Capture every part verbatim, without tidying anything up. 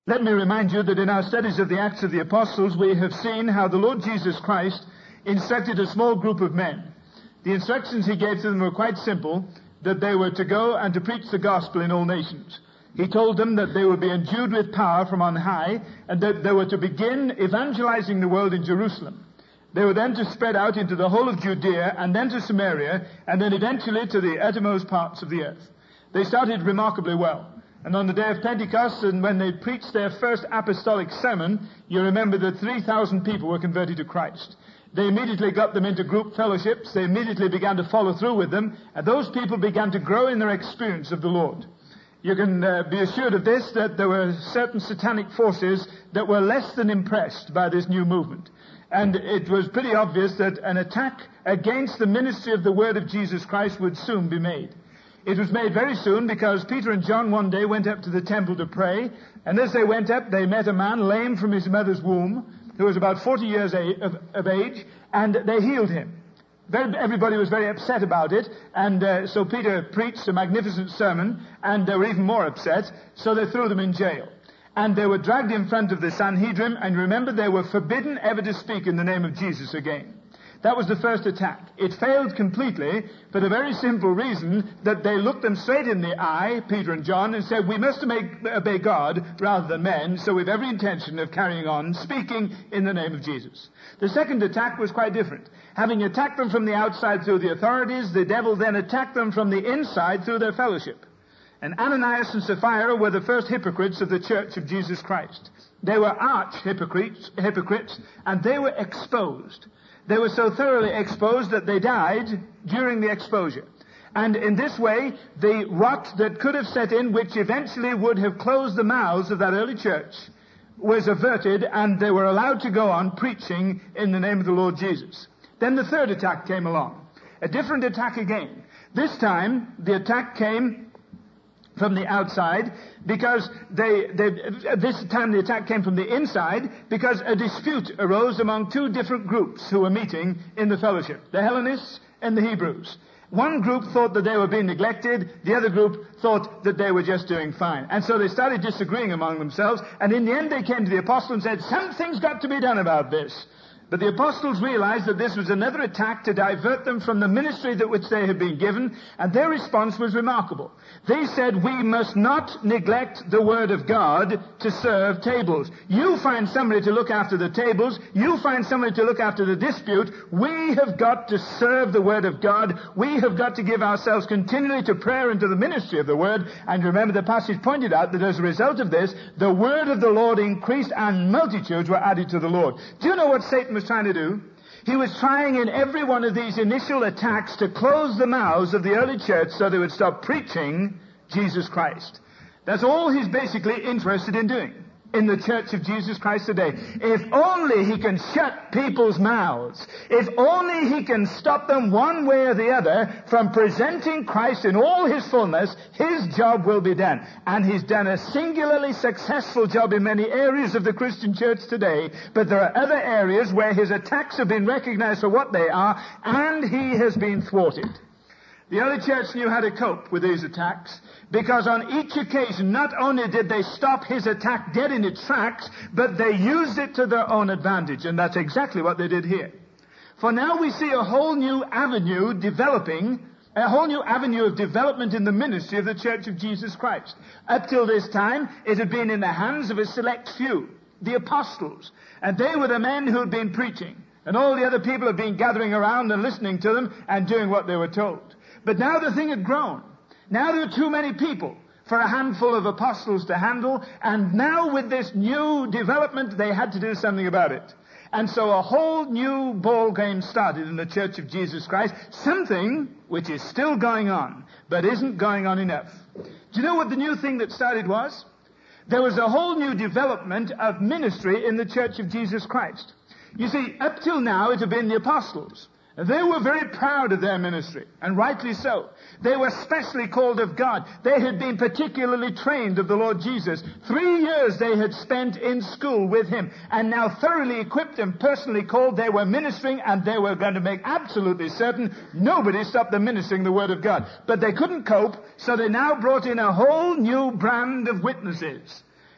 Let me remind you that in our studies of the Acts of the Apostles, we have seen how the Lord Jesus Christ instructed a small group of men. The instructions he gave to them were quite simple, that they were to go and to preach the gospel in all nations. He told them that they would be endued with power from on high, and that they were to begin evangelizing the world in Jerusalem. They were then to spread out into the whole of Judea, and then to Samaria, and then eventually to the uttermost parts of the earth. They started remarkably well. And on the day of Pentecost, and when they preached their first apostolic sermon, you remember that three thousand people were converted to Christ. They immediately got them into group fellowships. They immediately began to follow through with them. And those people began to grow in their experience of the Lord. You can uh, be assured of this, that there were certain satanic forces that were less than impressed by this new movement. And it was pretty obvious that an attack against the ministry of the Word of Jesus Christ would soon be made. It was made very soon because Peter and John one day went up to the temple to pray, and as they went up, they met a man lame from his mother's womb, who was about forty years of, of age, and they healed him. Very, everybody was very upset about it, and uh, so Peter preached a magnificent sermon, and they were even more upset, so they threw them in jail. And they were dragged in front of the Sanhedrin, and remember, they were forbidden ever to speak in the name of Jesus again. That was the first attack. It failed completely for the very simple reason that they looked them straight in the eye, Peter and John, and said, we must obey God rather than men, so we've every intention of carrying on speaking in the name of Jesus. The second attack was quite different. Having attacked them from the outside through the authorities, the devil then attacked them from the inside through their fellowship. And Ananias and Sapphira were the first hypocrites of the church of Jesus Christ. They were arch hypocrites, hypocrites, and they were exposed. They were so thoroughly exposed that they died during the exposure. And in this way, the rot that could have set in, which eventually would have closed the mouths of that early church, was averted, and they were allowed to go on preaching in the name of the Lord Jesus. Then the third attack came along. A different attack again. This time, the attack came from the outside, because they, they, this time the attack came from the inside, because a dispute arose among two different groups who were meeting in the fellowship, the Hellenists and the Hebrews. One group thought that they were being neglected, the other group thought that they were just doing fine. And so they started disagreeing among themselves, and in the end they came to the apostles and said, something's got to be done about this. But the apostles realized that this was another attack to divert them from the ministry that which they had been given, and their response was remarkable. They said, we must not neglect the Word of God to serve tables. You find somebody to look after the tables. You find somebody to look after the dispute. We have got to serve the Word of God. We have got to give ourselves continually to prayer and to the ministry of the Word. And remember, the passage pointed out that as a result of this, the Word of the Lord increased and multitudes were added to the Lord. Do you know what Satan was trying to do? He was trying in every one of these initial attacks to close the mouths of the early church so they would stop preaching Jesus Christ. That's all he's basically interested in doing in the church of Jesus Christ today. If only he can shut people's mouths, if only he can stop them one way or the other from presenting Christ in all his fullness, his job will be done. And he's done a singularly successful job in many areas of the Christian church today, but there are other areas where his attacks have been recognized for what they are, and he has been thwarted. The early church knew how to cope with these attacks, because on each occasion, not only did they stop his attack dead in its tracks, but they used it to their own advantage, and that's exactly what they did here. For now we see a whole new avenue developing, a whole new avenue of development in the ministry of the Church of Jesus Christ. Up till this time, it had been in the hands of a select few, the apostles, and they were the men who had been preaching, and all the other people had been gathering around and listening to them and doing what they were told. But now the thing had grown. Now there were too many people for a handful of apostles to handle, and now with this new development, they had to do something about it. And so a whole new ball game started in the Church of Jesus Christ, something which is still going on, but isn't going on enough. Do you know what the new thing that started was? There was a whole new development of ministry in the Church of Jesus Christ. You see, up till now it had been the apostles. They were very proud of their ministry, and rightly so. They were specially called of God. They had been particularly trained of the Lord Jesus. Three years they had spent in school with him, and now thoroughly equipped and personally called, they were ministering, and they were going to make absolutely certain nobody stopped them ministering the Word of God. But they couldn't cope, so they now brought in a whole new brand of witnesses.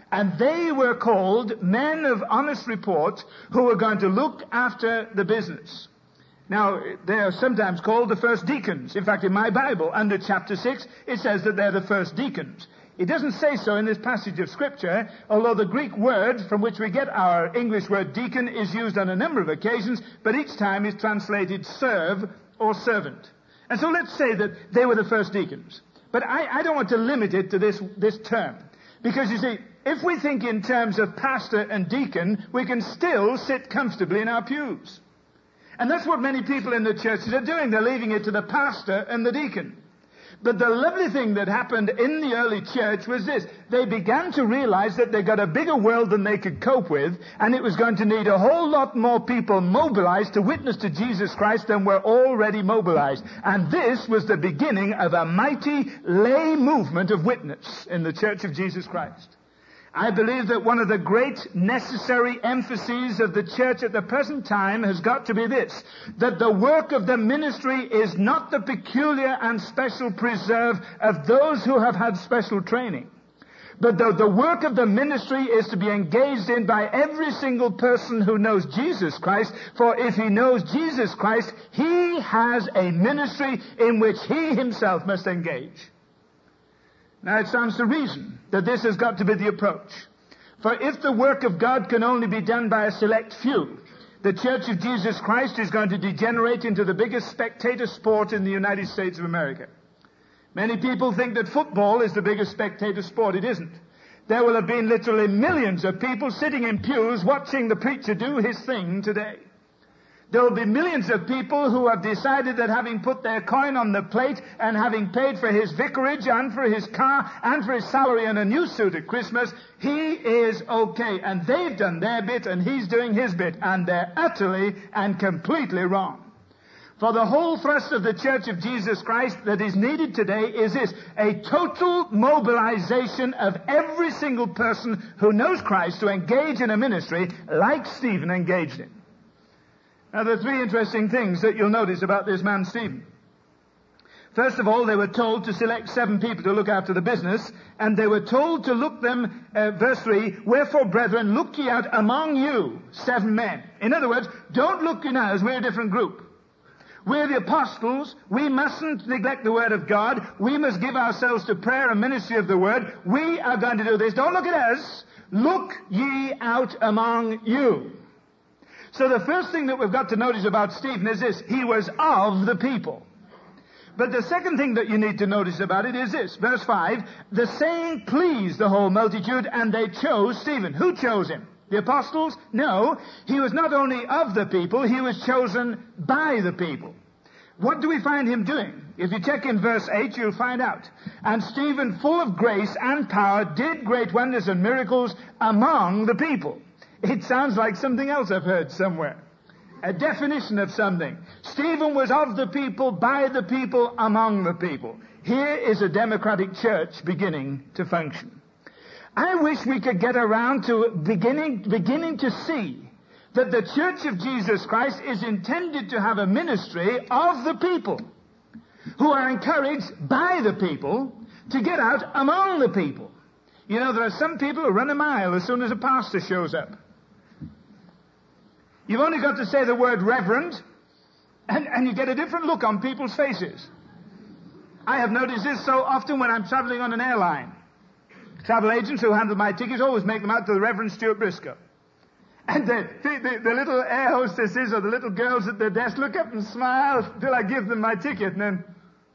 And they were called men of honest report who were going to look after the business. Now, they are sometimes called the first deacons. In fact, in my Bible, under chapter six, it says that they're the first deacons. It doesn't say so in this passage of Scripture, although the Greek word from which we get our English word deacon is used on a number of occasions, but each time is translated serve or servant. And so let's say that they were the first deacons. But I, I don't want to limit it to this, this term. Because you see, if we think in terms of pastor and deacon, we can still sit comfortably in our pews. And that's what many people in the churches are doing. They're leaving it to the pastor and the deacon. But the lovely thing that happened in the early church was this. They began to realize that they got a bigger world than they could cope with, and it was going to need a whole lot more people mobilized to witness to Jesus Christ than were already mobilized. And this was the beginning of a mighty lay movement of witness in the Church of Jesus Christ. I believe that one of the great necessary emphases of the church at the present time has got to be this, that the work of the ministry is not the peculiar and special preserve of those who have had special training, but the, the work of the ministry is to be engaged in by every single person who knows Jesus Christ, for if he knows Jesus Christ, he has a ministry in which he himself must engage. Now, it stands to reason that this has got to be the approach. For if the work of God can only be done by a select few, the Church of Jesus Christ is going to degenerate into the biggest spectator sport in the United States of America. Many people think that football is the biggest spectator sport. It isn't. There will have been literally millions of people sitting in pews watching the preacher do his thing today. There will be millions of people who have decided that having put their coin on the plate and having paid for his vicarage and for his car and for his salary and a new suit at Christmas, he is okay. And they've done their bit and he's doing his bit. And they're utterly and completely wrong. For the whole thrust of the Church of Jesus Christ that is needed today is this, a total mobilization of every single person who knows Christ to engage in a ministry like Stephen engaged in. Now, there are three interesting things that you'll notice about this man, Stephen. First of all, they were told to select seven people to look after the business, and they were told to look them, uh, verse three, wherefore, brethren, look ye out among you seven men. In other words, don't look in us, we're a different group. We're the apostles. We mustn't neglect the word of God. We must give ourselves to prayer and ministry of the word. We are going to do this. Don't look at us. Look ye out among you. So the first thing that we've got to notice about Stephen is this. He was of the people. But the second thing that you need to notice about it is this. Verse five. The saying pleased the whole multitude, and they chose Stephen. Who chose him? The apostles? No. He was not only of the people, he was chosen by the people. What do we find him doing? If you check in verse eight, you'll find out. And Stephen, full of grace and power, did great wonders and miracles among the people. It sounds like something else I've heard somewhere. A definition of something. Stephen was of the people, by the people, among the people. Here is a democratic church beginning to function. I wish we could get around to beginning, beginning to see that the Church of Jesus Christ is intended to have a ministry of the people who are encouraged by the people to get out among the people. You know, there are some people who run a mile as soon as a pastor shows up. You've only got to say the word reverend, and, and you get a different look on people's faces. I have noticed this so often when I'm traveling on an airline. Travel agents who handle my tickets always make them out to the Reverend Stuart Briscoe. And the, the, the little air hostesses or the little girls at their desk look up and smile till I give them my ticket, and then...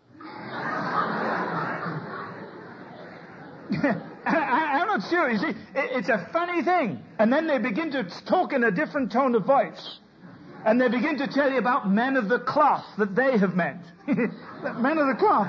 I, I'm not sure. You see, it, it's a funny thing. And then they begin to talk in a different tone of voice. And they begin to tell you about men of the cloth that they have met. Men of the cloth.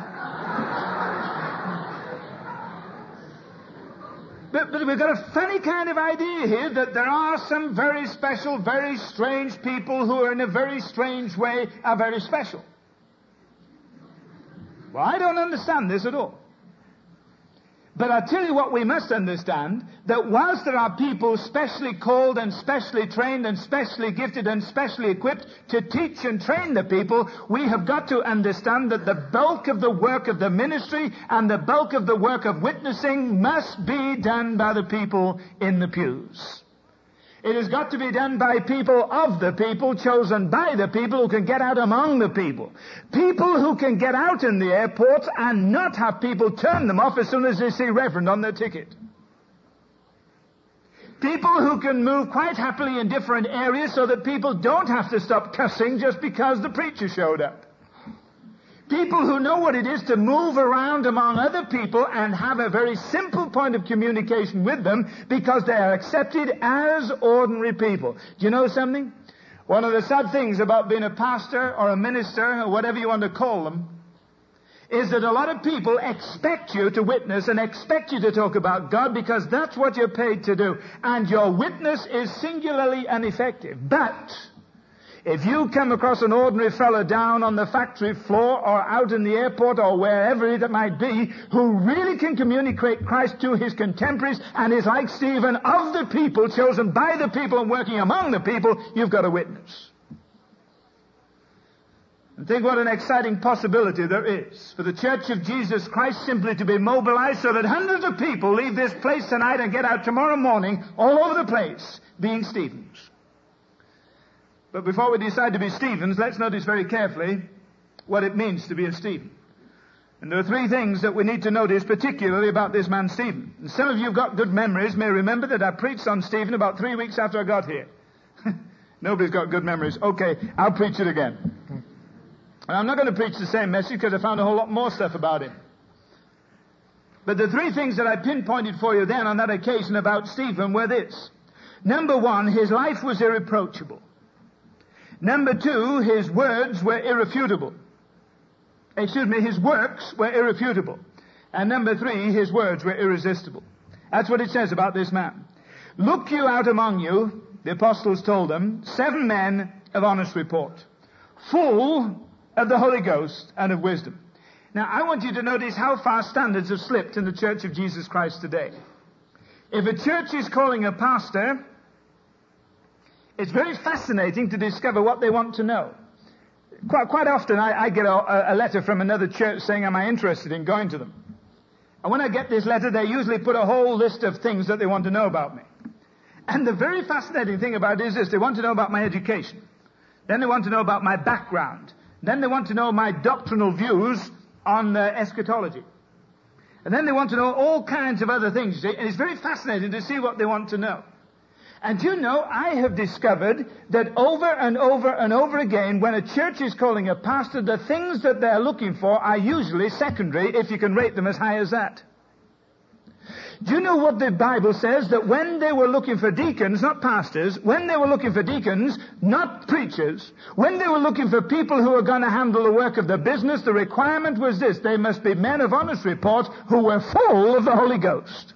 But, but we've got a funny kind of idea here that there are some very special, very strange people who are in a very strange way are very special. Well, I don't understand this at all. But I tell you what we must understand, that whilst there are people specially called and specially trained and specially gifted and specially equipped to teach and train the people, we have got to understand that the bulk of the work of the ministry and the bulk of the work of witnessing must be done by the people in the pews. It has got to be done by people of the people, chosen by the people, who can get out among the people. People who can get out in the airports and not have people turn them off as soon as they see Reverend on their ticket. People who can move quite happily in different areas so that people don't have to stop cussing just because the preacher showed up. People who know what it is to move around among other people and have a very simple point of communication with them because they are accepted as ordinary people. Do you know something? One of the sad things about being a pastor or a minister or whatever you want to call them is that a lot of people expect you to witness and expect you to talk about God because that's what you're paid to do. And your witness is singularly ineffective. But if you come across an ordinary fellow down on the factory floor or out in the airport or wherever it might be who really can communicate Christ to his contemporaries and is like Stephen, of the people, chosen by the people and working among the people, you've got a witness. And think what an exciting possibility there is for the Church of Jesus Christ simply to be mobilized so that hundreds of people leave this place tonight and get out tomorrow morning all over the place being Stephens. But before we decide to be Stephens, let's notice very carefully what it means to be a Stephen. And there are three things that we need to notice particularly about this man Stephen. And some of you who've got good memories may remember that I preached on Stephen about three weeks after I got here. Nobody's got good memories. Okay, I'll preach it again. And I'm not going to preach the same message because I found a whole lot more stuff about him. But the three things that I pinpointed for you then on that occasion about Stephen were this. Number one, his life was irreproachable. Number two, his words were irrefutable. Excuse me, his works were irrefutable. And number three, his words were irresistible. That's what it says about this man. Look you out among you, the apostles told them, seven men of honest report, full of the Holy Ghost and of wisdom. Now, I want you to notice how far standards have slipped in the Church of Jesus Christ today. If a church is calling a pastor, it's very fascinating to discover what they want to know. Quite, quite often I, I get a, a letter from another church saying, am I interested in going to them? And when I get this letter, they usually put a whole list of things that they want to know about me. And the very fascinating thing about it is this. They want to know about my education. Then they want to know about my background. Then they want to know my doctrinal views on uh, eschatology. And then they want to know all kinds of other things. And it's very fascinating to see what they want to know. And you know, I have discovered that over and over and over again, when a church is calling a pastor, the things that they're looking for are usually secondary, if you can rate them as high as that. Do you know what the Bible says? That when they were looking for deacons, not pastors, when they were looking for deacons, not preachers, when they were looking for people who were going to handle the work of the business, the requirement was this: they must be men of honest report who were full of the Holy Ghost.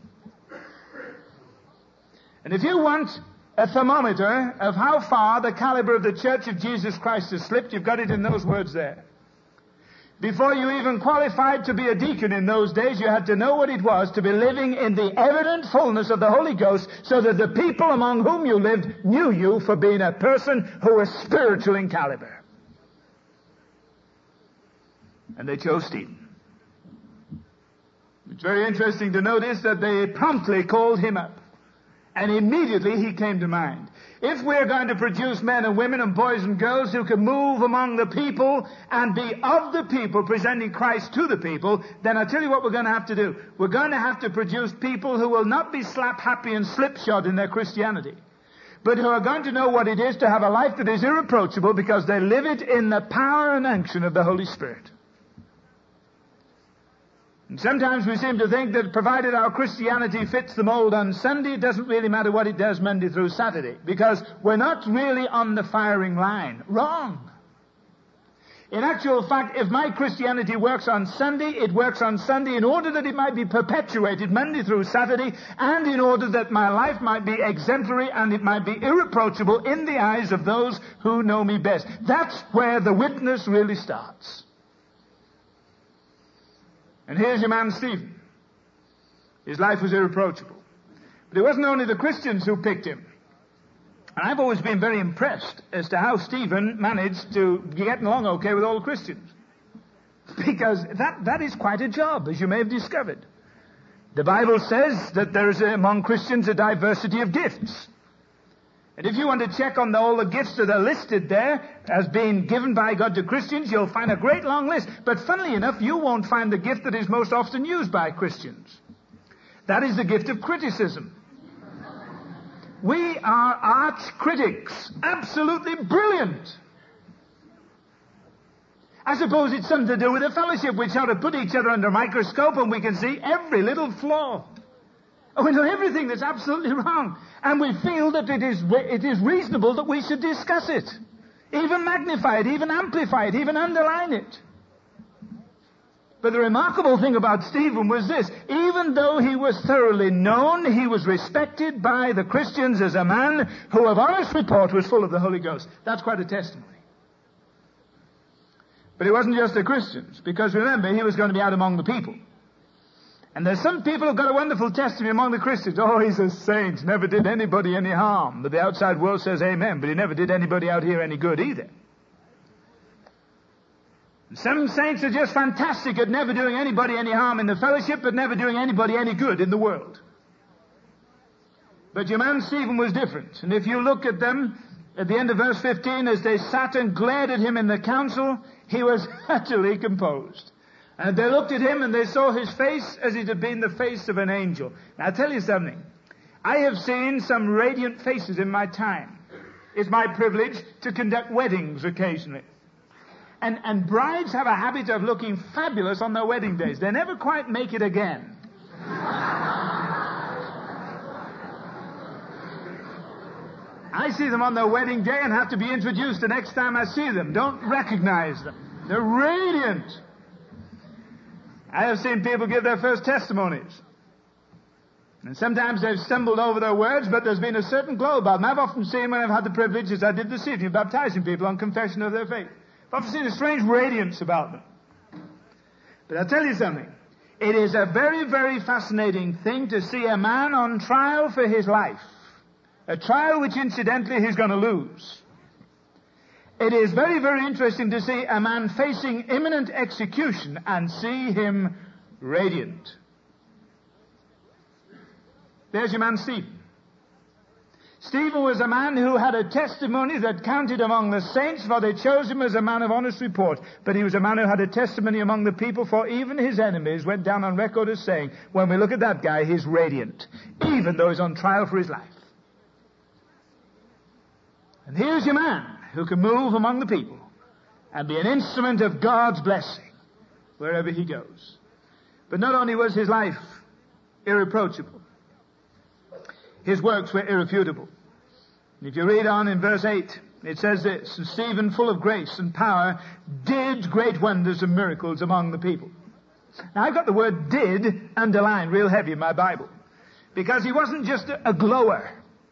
And if you want a thermometer of how far the caliber of the Church of Jesus Christ has slipped, you've got it in those words there. Before you even qualified to be a deacon in those days, you had to know what it was to be living in the evident fullness of the Holy Ghost, so that the people among whom you lived knew you for being a person who was spiritual in caliber. And they chose Stephen. It's very interesting to notice that they promptly called him up. And immediately he came to mind. If we're going to produce men and women and boys and girls who can move among the people and be of the people, presenting Christ to the people, then I'll tell you what we're going to have to do. We're going to have to produce people who will not be slap happy and slipshod in their Christianity, but who are going to know what it is to have a life that is irreproachable because they live it in the power and unction of the Holy Spirit. And sometimes we seem to think that provided our Christianity fits the mold on Sunday, it doesn't really matter what it does Monday through Saturday, because we're not really on the firing line. Wrong. In actual fact, if my Christianity works on Sunday, it works on Sunday in order that it might be perpetuated Monday through Saturday, and in order that my life might be exemplary and it might be irreproachable in the eyes of those who know me best. That's where the witness really starts. And here's your man Stephen. His life was irreproachable. But it wasn't only the Christians who picked him. And I've always been very impressed as to how Stephen managed to get along okay with all the Christians. Because that, that is quite a job, as you may have discovered. The Bible says that there is among Christians a diversity of gifts. And if you want to check on the, all the gifts that are listed there as being given by God to Christians, you'll find a great long list. But funnily enough, you won't find the gift that is most often used by Christians. That is the gift of criticism. We are arch critics. Absolutely brilliant. I suppose it's something to do with the fellowship. We sort of put each other under a microscope and we can see every little flaw. We know everything that's absolutely wrong. And we feel that it is, it is reasonable that we should discuss it. Even magnify it, even amplify it, even underline it. But the remarkable thing about Stephen was this. Even though he was thoroughly known, he was respected by the Christians as a man who of honest report was full of the Holy Ghost. That's quite a testimony. But it wasn't just the Christians, because remember, he was going to be out among the people. And there's some people who've got a wonderful testimony among the Christians. Oh, he's a saint, never did anybody any harm. But the outside world says amen, but he never did anybody out here any good either. And some saints are just fantastic at never doing anybody any harm in the fellowship, but never doing anybody any good in the world. But your man Stephen was different. And if you look at them, at the end of verse fifteen, as they sat and glared at him in the council, he was utterly composed. And they looked at him and they saw his face as it had been the face of an angel. Now I'll tell you something. I have seen some radiant faces in my time. It's my privilege to conduct weddings occasionally. And, and brides have a habit of looking fabulous on their wedding days. They never quite make it again. I see them on their wedding day and have to be introduced the next time I see them. Don't recognize them. They're radiant. I have seen people give their first testimonies. And sometimes they've stumbled over their words, but there's been a certain glow about them. I've often seen, when I've had the privilege, as I did this evening, baptizing people on confession of their faith, I've often seen a strange radiance about them. But I'll tell you something. It is a very, very fascinating thing to see a man on trial for his life. A trial which, incidentally, he's going to lose. It is very, very interesting to see a man facing imminent execution and see him radiant. There's your man Stephen. Stephen was a man who had a testimony that counted among the saints, for they chose him as a man of honest report. But he was a man who had a testimony among the people, for even his enemies went down on record as saying, when we look at that guy, he's radiant, even though he's on trial for his life. And here's your man who can move among the people and be an instrument of God's blessing wherever he goes. But not only was his life irreproachable, his works were irrefutable. And if you read on in verse eight, it says this, and Stephen, full of grace and power, did great wonders and miracles among the people. Now I've got the word did underlined real heavy in my Bible, because he wasn't just a, a glower.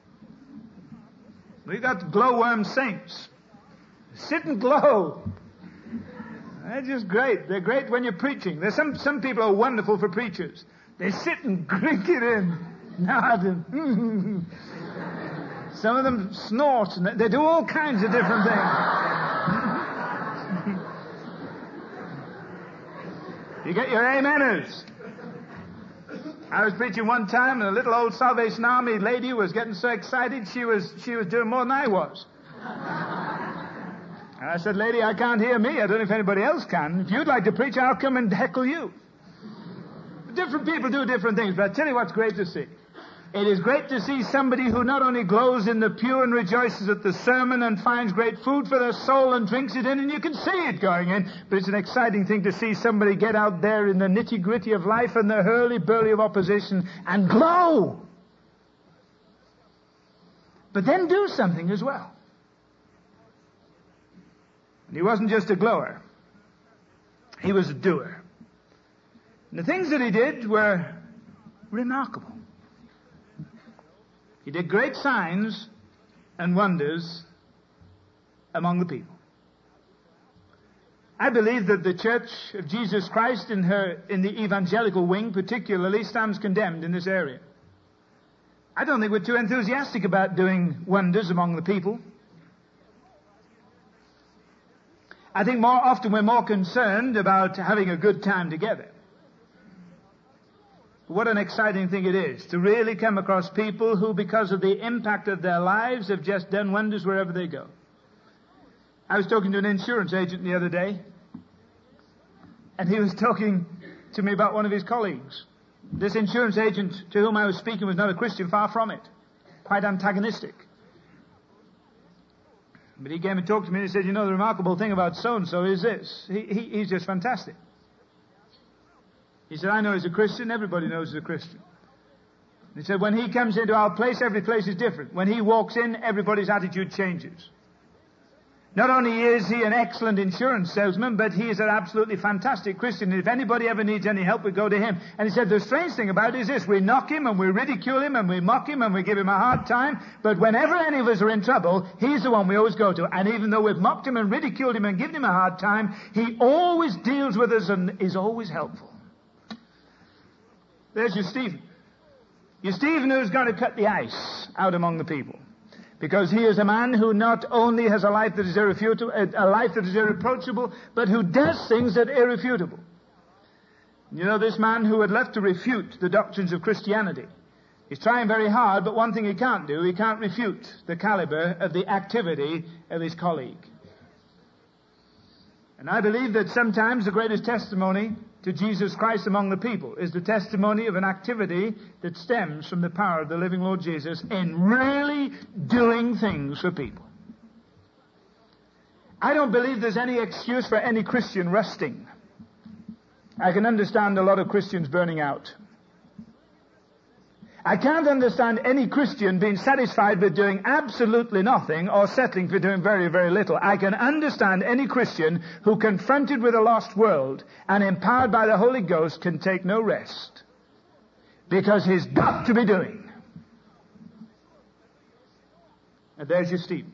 We've got glowworm saints. Sit and glow. They're just great. They're great when you're preaching. There's some, some people are wonderful for preachers. They sit and drink it in. Nod and some of them snort and they do all kinds of different things. You get your ameners. I was preaching one time and a little old Salvation Army lady was getting so excited she was she was doing more than I was. And I said, lady, I can't hear me. I don't know if anybody else can. If you'd like to preach, I'll come and heckle you. Different people do different things, but I tell you what's great to see. It is great to see somebody who not only glows in the pew and rejoices at the sermon and finds great food for their soul and drinks it in, and you can see it going in, but it's an exciting thing to see somebody get out there in the nitty-gritty of life and the hurly-burly of opposition and glow. But then do something as well. And he wasn't just a glower. He was a doer. And the things that he did were remarkable. He did great signs and wonders among the people. I believe that the Church of Jesus Christ in her, in the evangelical wing particularly, stands condemned in this area. I don't think we're too enthusiastic about doing wonders among the people. I think more often we're more concerned about having a good time together. What an exciting thing it is to really come across people who, because of the impact of their lives, have just done wonders wherever they go. I was talking to an insurance agent the other day, and he was talking to me about one of his colleagues. This insurance agent to whom I was speaking was not a Christian, far from it. Quite antagonistic. But he came and talked to me and he said, you know, the remarkable thing about so-and-so is this. He, he, he's just fantastic. He said, I know he's a Christian. Everybody knows he's a Christian. He said, when he comes into our place, every place is different. When he walks in, everybody's attitude changes. Not only is he an excellent insurance salesman, but he is an absolutely fantastic Christian. And if anybody ever needs any help, we go to him. And he said, the strange thing about it is this. We knock him and we ridicule him and we mock him and we give him a hard time. But whenever any of us are in trouble, he's the one we always go to. And even though we've mocked him and ridiculed him and given him a hard time, he always deals with us and is always helpful. There's your Stephen. Your Stephen who's going to cut the ice out among the people. Because he is a man who not only has a life that is irrefutable, a life that is irreproachable, but who does things that are irrefutable. You know, this man who had left to refute the doctrines of Christianity, he's trying very hard, but one thing he can't do, he can't refute the caliber of the activity of his colleague. And I believe that sometimes the greatest testimony to Jesus Christ among the people is the testimony of an activity that stems from the power of the living Lord Jesus in really doing things for people. I don't believe there's any excuse for any Christian resting. I can understand a lot of Christians burning out. I can't understand any Christian being satisfied with doing absolutely nothing or settling for doing very, very little. I can understand any Christian who, confronted with a lost world and empowered by the Holy Ghost, can take no rest. Because he's got to be doing. And there's your Stephen.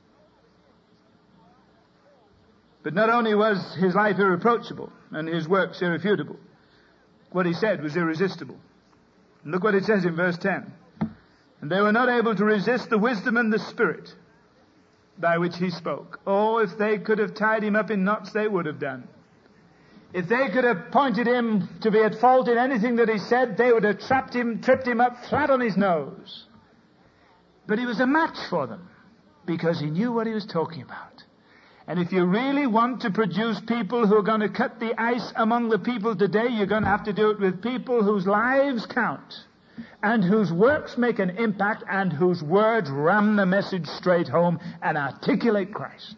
But not only was his life irreproachable and his works irrefutable, what he said was irresistible. Look what it says in verse ten. And they were not able to resist the wisdom and the spirit by which he spoke. Oh, if they could have tied him up in knots, they would have done. If they could have pointed him to be at fault in anything that he said, they would have trapped him, tripped him up flat on his nose. But he was a match for them because he knew what he was talking about. And if you really want to produce people who are going to cut the ice among the people today, you're going to have to do it with people whose lives count and whose works make an impact and whose words ram the message straight home and articulate Christ.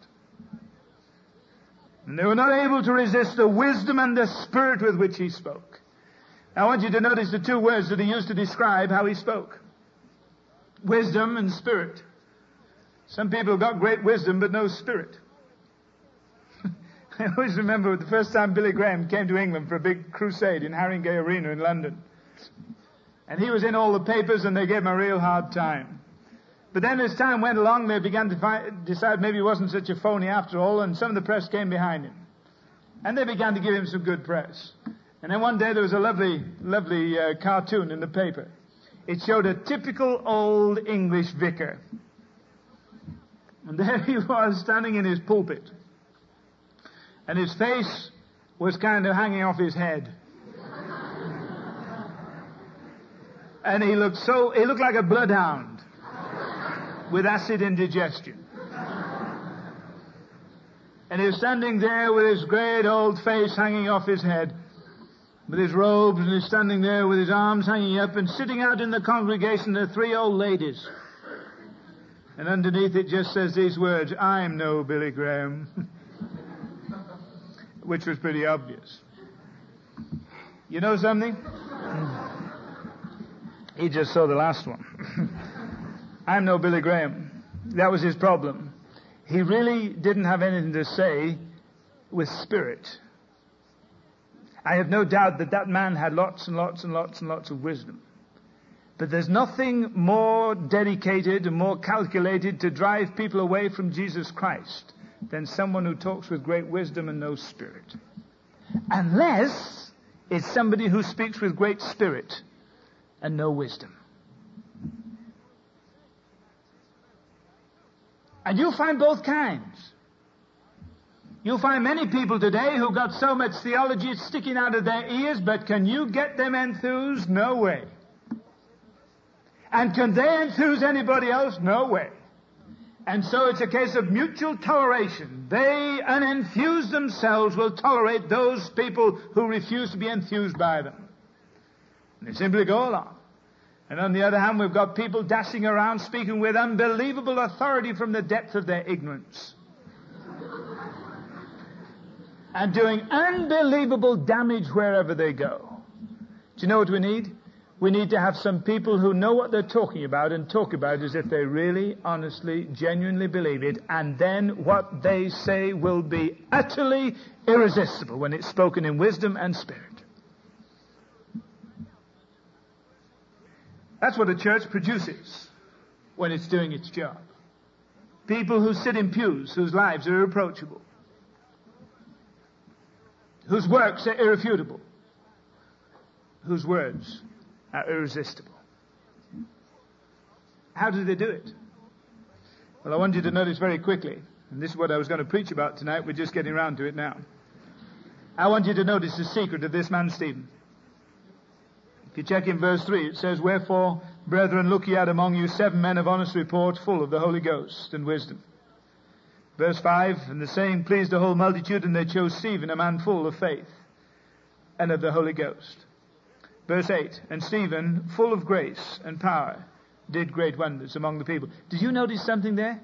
And they were not able to resist the wisdom and the spirit with which he spoke. I want you to notice the two words that he used to describe how he spoke. Wisdom and spirit. Some people have got great wisdom but no spirit. I always remember the first time Billy Graham came to England for a big crusade in Haringey Arena in London. And he was in all the papers and they gave him a real hard time. But then as time went along, they began to find, decide maybe he wasn't such a phony after all, and some of the press came behind him. And they began to give him some good press. And then one day there was a lovely, lovely uh, cartoon in the paper. It showed a typical old English vicar. And there he was standing in his pulpit. And his face was kind of hanging off his head. And he looked so, he looked like a bloodhound with acid indigestion. And he was standing there with his great old face hanging off his head, with his robes, and he's standing there with his arms hanging up, and sitting out in the congregation are three old ladies. And underneath it just says these words, I'm no Billy Graham. Which was pretty obvious. You know something? He just saw the last one. I'm no Billy Graham. That was his problem. He really didn't have anything to say with spirit. I have no doubt that that man had lots and lots and lots and lots of wisdom. But there's nothing more dedicated and more calculated to drive people away from Jesus Christ than someone who talks with great wisdom and no spirit. Unless it's somebody who speaks with great spirit and no wisdom. And you'll find both kinds. You'll find many people today who got so much theology it's sticking out of their ears, but can you get them enthused? No way. And can they enthuse anybody else? No way. And so it's a case of mutual toleration. They, unenthused themselves, will tolerate those people who refuse to be enthused by them. And they simply go along. And on the other hand, we've got people dashing around speaking with unbelievable authority from the depth of their ignorance. And doing unbelievable damage wherever they go. Do you know what we need? We need to have some people who know what they're talking about and talk about it as if they really, honestly, genuinely believe it. And then what they say will be utterly irresistible when it's spoken in wisdom and spirit. That's what a church produces when it's doing its job. People who sit in pews, whose lives are irreproachable, whose works are irrefutable, whose words are irresistible. How do they do it? Well, I want you to notice very quickly, and this is what I was going to preach about tonight. We're just getting around to it now. I want you to notice the secret of this man Stephen. If you check in verse three, it says, "Wherefore, brethren, look ye out among you seven men of honest report, full of the Holy Ghost and wisdom." Verse five, "And the saying pleased the whole multitude, and they chose Stephen, a man full of faith and of the Holy Ghost." Verse eight, "And Stephen, full of grace and power, did great wonders among the people." Did you notice something there?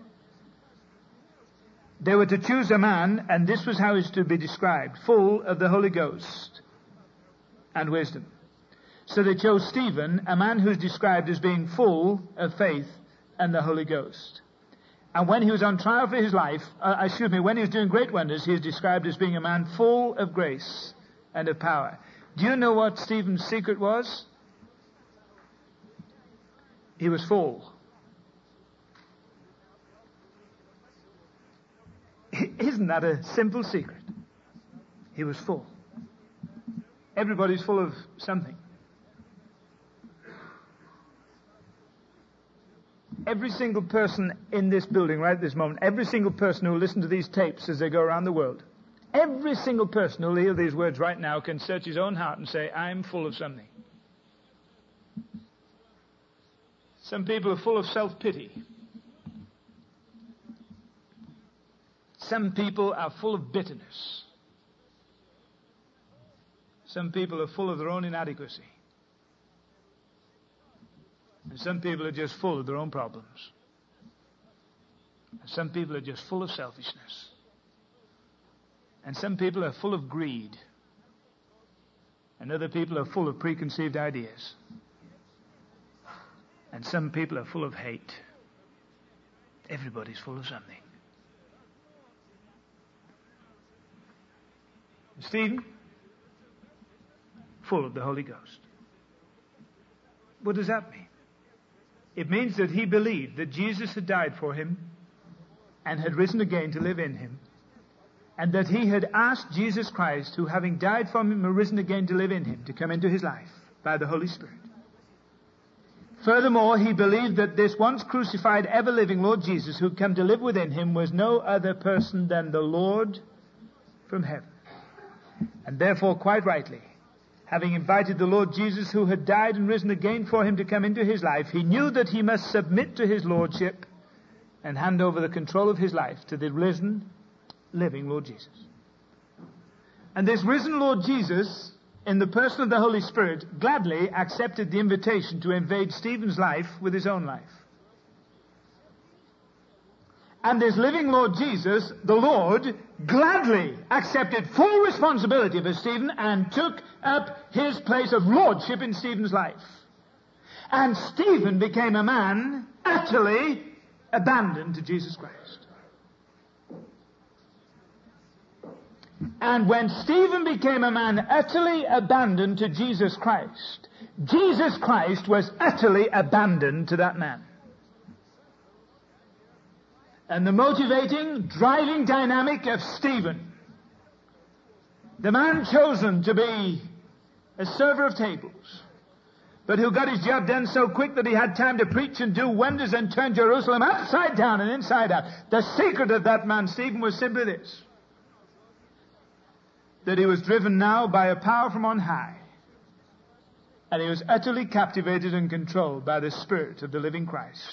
They were to choose a man, and this was how he's to be described: full of the Holy Ghost and wisdom. So they chose Stephen, a man who's described as being full of faith and the Holy Ghost. And when he was on trial for his life, uh, excuse me, when he was doing great wonders, he is described as being a man full of grace and of power. Do you know what Stephen's secret was? He was full. Isn't that a simple secret? He was full. Everybody's full of something. Every single person in this building right at this moment, every single person who will listen to these tapes as they go around the world, every single person who will hear these words right now can search his own heart and say, "I'm full of something." Some people are full of self-pity. Some people are full of bitterness. Some people are full of their own inadequacy. And some people are just full of their own problems. And some people are just full of selfishness. And some people are full of greed. And other people are full of preconceived ideas. And some people are full of hate. Everybody's full of something. Stephen, full of the Holy Ghost. What does that mean? It means that he believed that Jesus had died for him and had risen again to live in him, and that he had asked Jesus Christ, who having died for him and risen again to live in him, to come into his life by the Holy Spirit. Furthermore, he believed that this once crucified, ever-living Lord Jesus, who had come to live within him, was no other person than the Lord from heaven. And therefore, quite rightly, having invited the Lord Jesus, who had died and risen again for him, to come into his life, he knew that he must submit to his lordship and hand over the control of his life to the risen, living Lord Jesus. And this risen Lord Jesus, in the person of the Holy Spirit, gladly accepted the invitation to invade Stephen's life with his own life. And this living Lord Jesus, the Lord, gladly accepted full responsibility for Stephen and took up his place of lordship in Stephen's life. And Stephen became a man utterly abandoned to Jesus Christ. And when Stephen became a man utterly abandoned to Jesus Christ, Jesus Christ was utterly abandoned to that man. and the motivating, driving dynamic of Stephen. The man chosen to be a server of tables, but who got his job done so quick that he had time to preach and do wonders and turn Jerusalem upside down and inside out. The secret of that man, Stephen, was simply this: that he was driven now by a power from on high, and he was utterly captivated and controlled by the Spirit of the living Christ.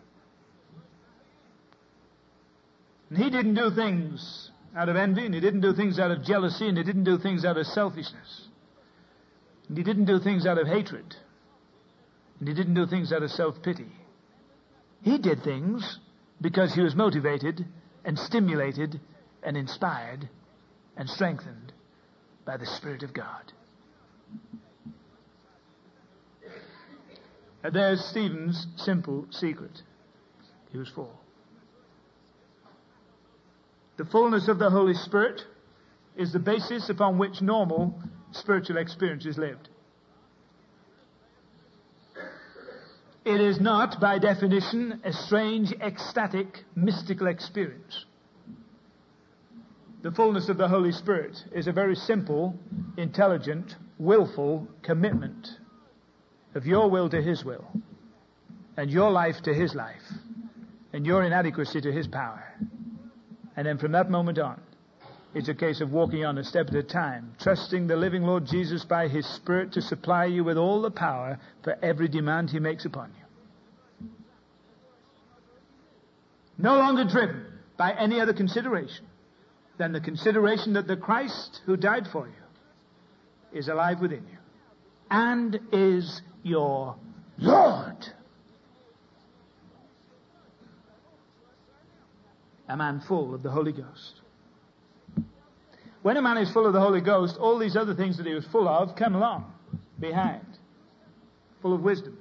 And he didn't do things out of envy, and he didn't do things out of jealousy, and he didn't do things out of selfishness. And he didn't do things out of hatred. And he didn't do things out of self-pity. He did things because he was motivated and stimulated and inspired and strengthened by the Spirit of God. And there's Stephen's simple secret. He was full. The fullness of the Holy Spirit is the basis upon which normal spiritual experience is lived. It is not, by definition, a strange, ecstatic, mystical experience. The fullness of the Holy Spirit is a very simple, intelligent, willful commitment of your will to His will, and your life to His life, and your inadequacy to His power. And then from that moment on, it's a case of walking on a step at a time, trusting the living Lord Jesus by His Spirit to supply you with all the power for every demand He makes upon you. No longer driven by any other consideration than the consideration that the Christ who died for you is alive within you and is your Lord. A man full of the Holy Ghost. When a man is full of the Holy Ghost, all these other things that he was full of come along behind. Full of wisdom.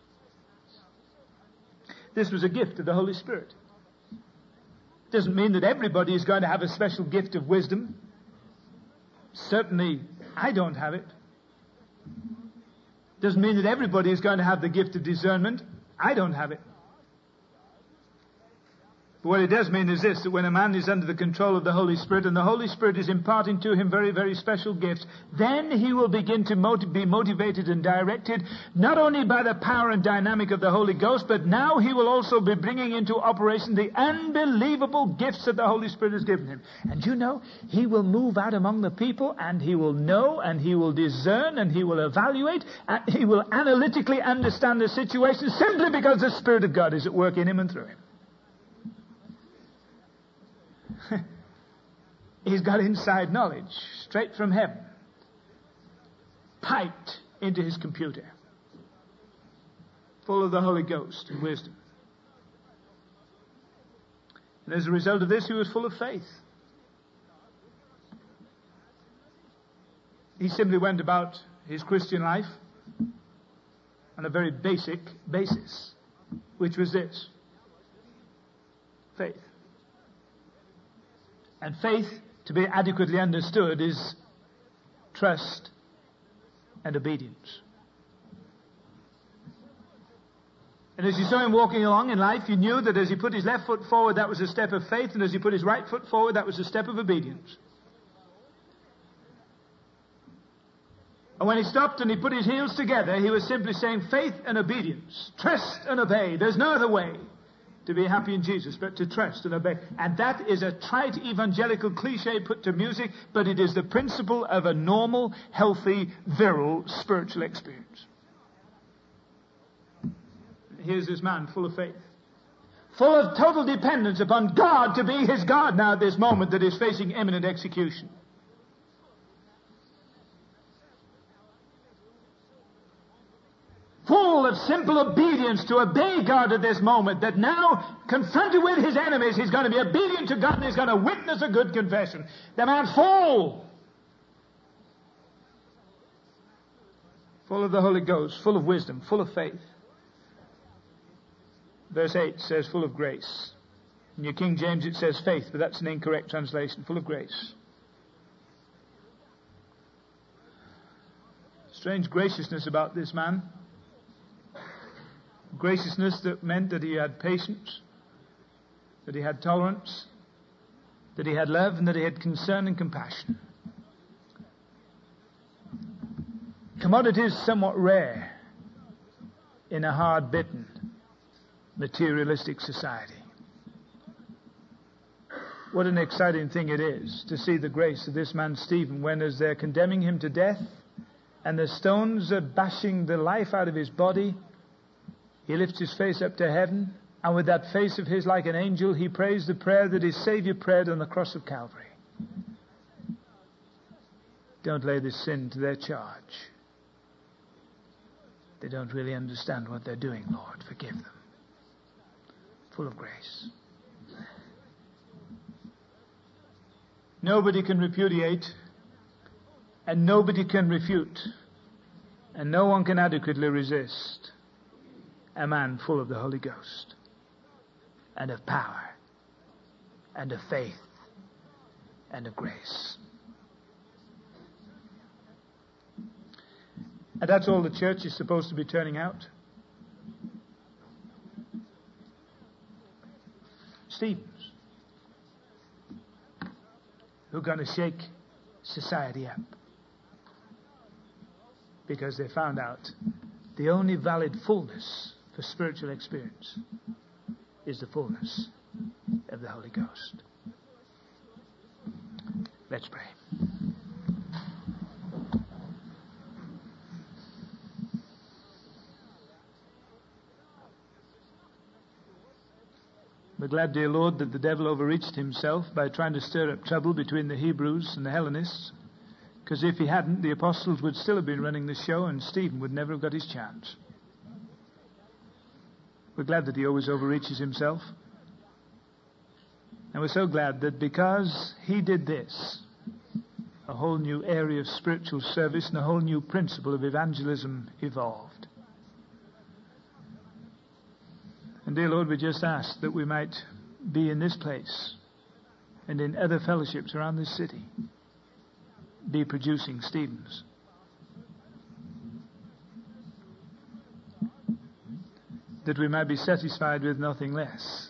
This was a gift of the Holy Spirit. Doesn't mean that everybody is going to have a special gift of wisdom. Certainly, I don't have it. Doesn't mean that everybody is going to have the gift of discernment. I don't have it. But what it does mean is this, that when a man is under the control of the Holy Spirit, and the Holy Spirit is imparting to him very, very special gifts, then he will begin to motiv- be motivated and directed, not only by the power and dynamic of the Holy Ghost, but now he will also be bringing into operation the unbelievable gifts that the Holy Spirit has given him. And you know, he will move out among the people, and he will know, and he will discern, and he will evaluate, and he will analytically understand the situation simply because the Spirit of God is at work in him and through him. He's got inside knowledge straight from heaven, piped into his computer, full of the Holy Ghost and wisdom. And as a result of this, he was full of faith. He simply went about his Christian life on a very basic basis, which was this: faith. And faith, to be adequately understood, is trust and obedience. And as you saw him walking along in life, you knew that as he put his left foot forward, that was a step of faith, and as he put his right foot forward, that was a step of obedience. And when he stopped and he put his heels together, he was simply saying faith and obedience. Trust and obey. There's no other way to be happy in Jesus, but to trust and obey. And that is a trite evangelical cliche put to music, but it is the principle of a normal, healthy, virile spiritual experience. Here's this man full of faith, full of total dependence upon God to be his God now at this moment that is facing imminent execution. Full of simple obedience to obey God at this moment, that now, confronted with his enemies, he's going to be obedient to God and he's going to witness a good confession. The man's full. Full of the Holy Ghost, full of wisdom, full of faith. Verse eight says full of grace. In your King James it says faith, but that's an incorrect translation. Full of grace. Strange graciousness about this man. Graciousness that meant that he had patience. that he had tolerance, that he had love, and that he had concern and compassion. Commodities somewhat rare in a hard-bitten, materialistic society. What an exciting thing it is to see the grace of this man Stephen when, as they're condemning him to death and the stones are bashing the life out of his body, he lifts his face up to heaven, and with that face of his like an angel, he prays the prayer that his Savior prayed on the cross of Calvary. Don't lay this sin to their charge. They don't really understand what they're doing, Lord. Forgive them. Full of grace. Nobody can repudiate, and nobody can refute, and no one can adequately resist a man full of the Holy Ghost, and of power, and of faith, and of grace. And that's all the church is supposed to be turning out. Stevens, who are going to shake society up because they found out the only valid fullness for spiritual experience is the fullness of the Holy Ghost. Let's pray. We're glad, dear Lord, that the devil overreached himself by trying to stir up trouble between the Hebrews and the Hellenists, because if he hadn't, the apostles would still have been running the show and Stephen would never have got his chance. We're glad that he always overreaches himself. And we're so glad that because he did this, a whole new area of spiritual service and a whole new principle of evangelism evolved. And dear Lord, we just ask that we might be in this place and in other fellowships around this city, be producing Stevens. That we might be satisfied with nothing less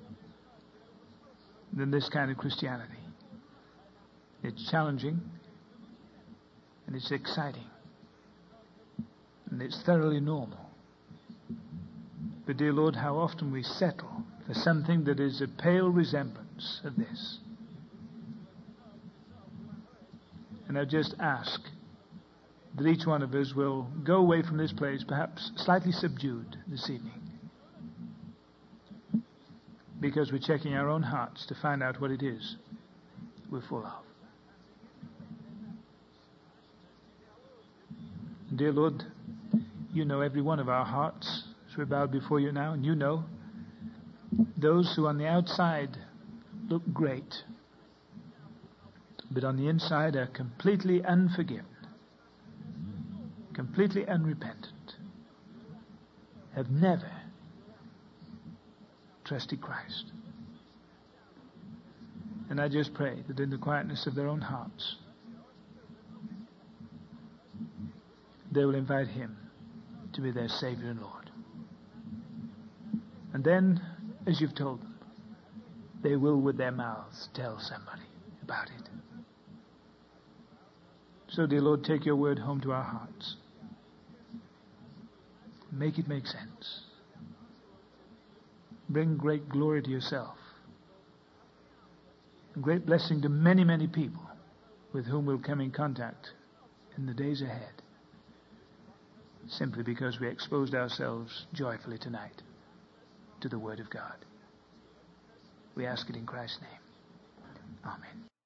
than this kind of Christianity. It's challenging, and it's exciting, and it's thoroughly normal. But dear Lord, how often we settle for something that is a pale resemblance of this. And I just ask that each one of us will go away from this place perhaps slightly subdued this evening, because we're checking our own hearts to find out what it is we're full of. And dear Lord, you know every one of our hearts. We're bowed before you now, and you know those who on the outside look great, but on the inside are completely unforgiven, completely unrepentant, have never trusted Christ. And I just pray that in the quietness of their own hearts, they will invite him to be their Savior and Lord. And then, as you've told them, they will with their mouths tell somebody about it. So, dear Lord, take your word home to our hearts. Make it make sense. Bring great glory to yourself. And great blessing to many, many people with whom we'll come in contact in the days ahead. Simply because we exposed ourselves joyfully tonight to the Word of God. We ask it in Christ's name. Amen.